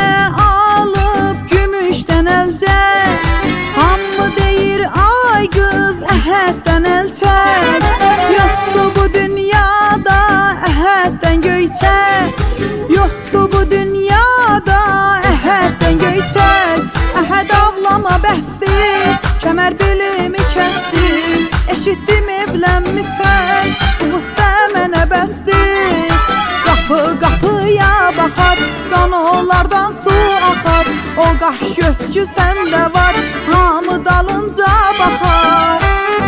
mənə alıb gümüşdən əlcək. Hamı deyir ay qız Əhəddən əlçək. Yoxdur bu dünyada Əhəddən göyçək. Yoxdur bu dünyada Əhəddən göyçək. Əhəd ağlama bəsdir, kəmər belimi kəsdir. Eşitdim evlənmisən, bu mənə bəsdir. Qapı qapıya baxar, qan onlardan su axar. O qaş göz ki səndə var, hamı dalınca baxar.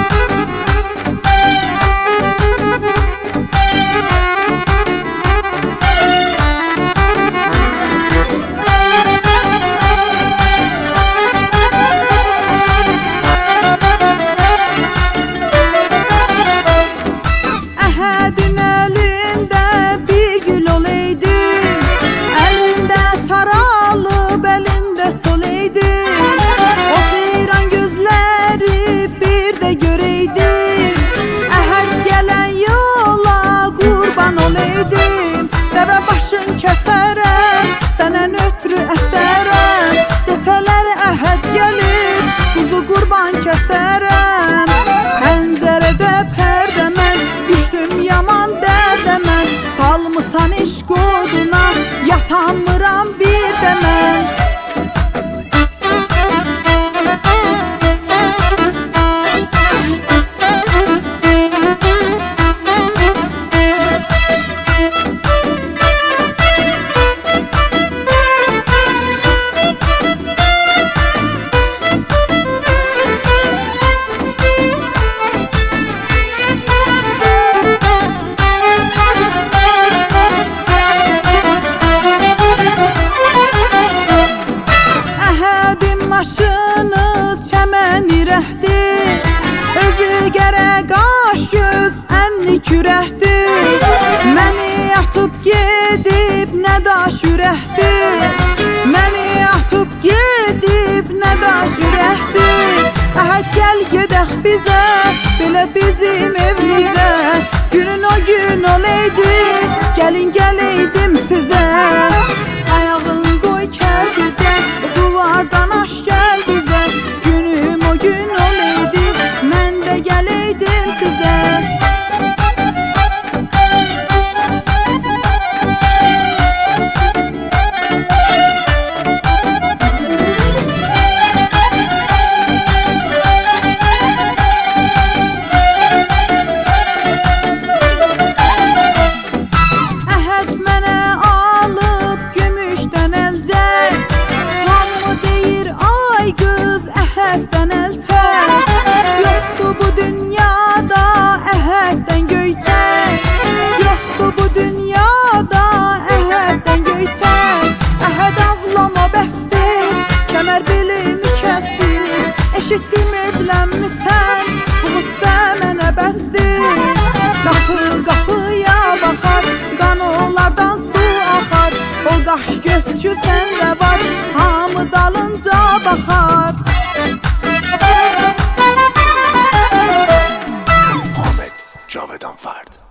Əhədin əlində bir gül olaydı, əlində saralıb, əlində solaydı. O ceyran gözləri bir də görəydi. Əhəd gələn yola qurban olaydım. Dəvə başın kəsərəm, sənə nötrü əsərəm. Desələr Əhəd gəlir, quzu qurban kəsərəm. Pəncərədə pərdə mən, düşdüm yaman dərdə mən. Salmısan eşq oduna, yatamıram bir də mən. Maşını çəməni rəhdi, özü gərək qaş göz ənni kürəhdi. Məni atıb gedib nə daş ürəkdi. Məni atıb gedib nə daş ürəkdi. Əhəd gəl gedək bizə, belə bizim evimizə. Günün o gün olaydı, gəlin gələydim sizə. Ayağın qoy kərpicə, duvardan aş gəl bizə. Günüm o gün olaydı, mən də gələydim sizə. Əhəd mənə alıb gümüşdən əlcək. Hamı deyir ay qız Əhəddən əlçək. Yoxdur bu dünyada Əhəddən göyçək. Yoxdur bu dünyada Əhəddən göyçək. Əhəd ağlama bəsdir, kəmər belimi kəsdir. Eşitdim evlənmisən, bu mənə bəsdir. Qapı qapıya baxar, qan onlardan su axar. O qaş göz ki səndə var, hamı dalınca baxar. Ahmet Cavedan Fard.